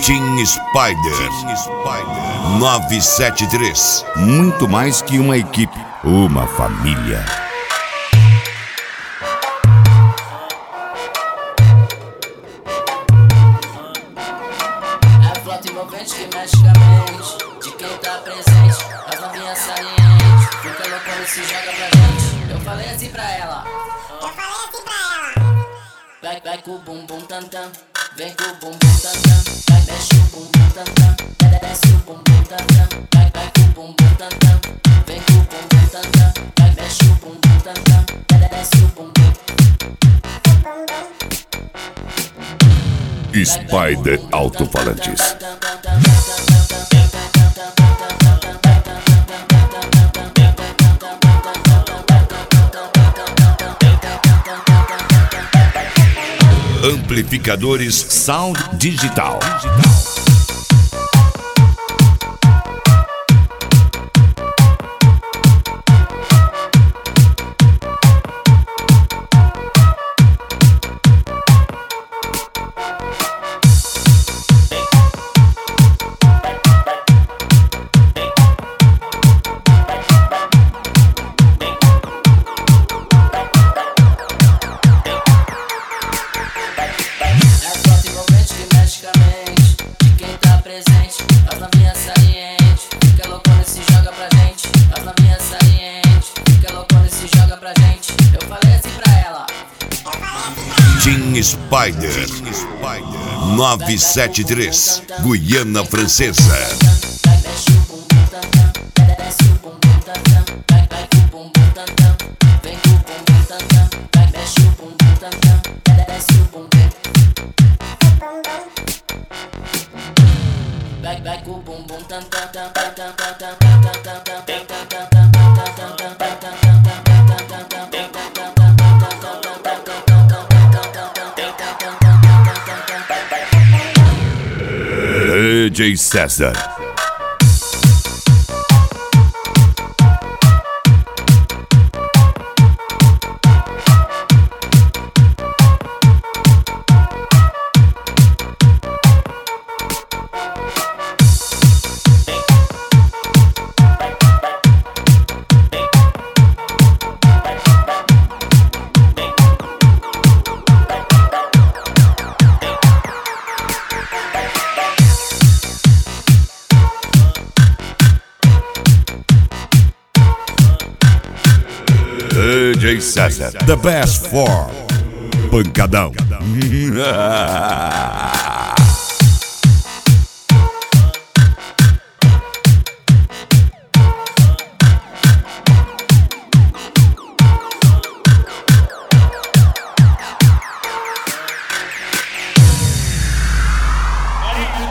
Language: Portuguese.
Team Spider 973. Muito mais que uma equipe, uma família. É a flota envolvente que mexe com a mente de quem tá presente. As novinhas salientes, fica loucona e se joga pra gente. Eu falei assim pra ela. Vai com o bumbum tam-tam, vem com o bumbum tam-tam. Vai, mexe o bumbum tam-tam, desce o bumbum tam-tam. Vai com o bumbum tam-tam, vem com o bumbum tam-tam. Vai, mexe o bumbum tam-tam, desce o bumbum. Spider Alto-Falantes. Amplificadores Sound Digital. As novinhas salientes, fica loucona e se joga pra gente. As novinhas salientes, fica loucona e se joga pra gente. Eu falei assim pra ela. Team Spider 973, Guiana Francesa. Vai, mexe o bumbum tam-tam, desce o bumbum tam-tam. Vai com o bumbum tam-tam, vem com o bumbum tam-tam. Vai, mexe o bumbum tam-tam, desce o bumbum. Vai com o bumbum tam-tam, tam-tam, tam-tam, tam-tam, tam-tam, DJ César. DJ César, the best form. Pancadão.